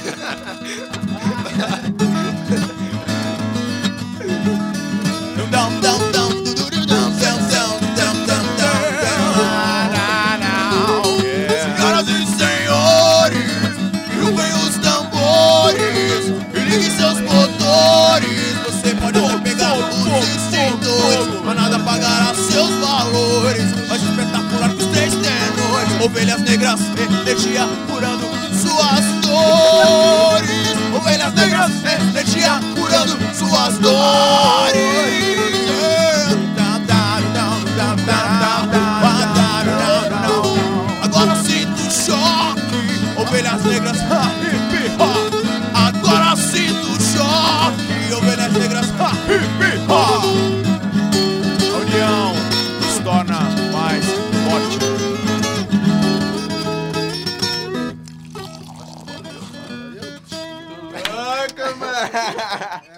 Senhoras e senhores, rufem os tambores e liguem seus motores. Você pode até pegar os extintores, mas nada pagará seus valores. Mas espetacular que os 3 tenores, ovelhas negras, energia curando suas dores. Ovelhas negras, energia curando suas dores. Agora sinto choque, ovelhas negras, hip hop. Agora sinto choque, ovelhas negras, hip hop. A união nos torna mais forte. Ai, câmera.